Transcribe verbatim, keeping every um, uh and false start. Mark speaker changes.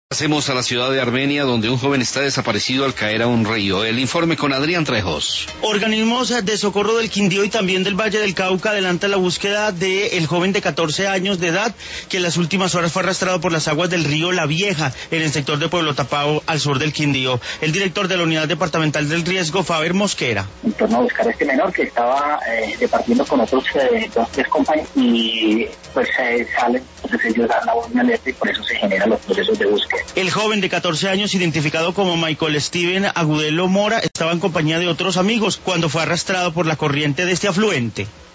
Speaker 1: Hacemos a la ciudad de Armenia, donde un joven está desaparecido al caer a un río. El informe con Adrián Trejos.
Speaker 2: Organismos de socorro del Quindío y también del Valle del Cauca adelantan la búsqueda del joven de catorce años de edad que en las últimas horas fue arrastrado por las aguas del río La Vieja en el sector de Pueblo Tapao, al sur del Quindío. El director de la Unidad Departamental del Riesgo, Faber Mosquera.
Speaker 3: En torno a buscar a este menor que estaba eh, departiendo con otros eh, dos, tres compañeros y pues eh, salen, entonces ellos dan la voz de alerta y por eso se generan los procesos de búsqueda.
Speaker 2: El joven de catorce años, identificado como Michael Steven Agudelo Mora, estaba en compañía de otros amigos cuando fue arrastrado por la corriente de este afluente.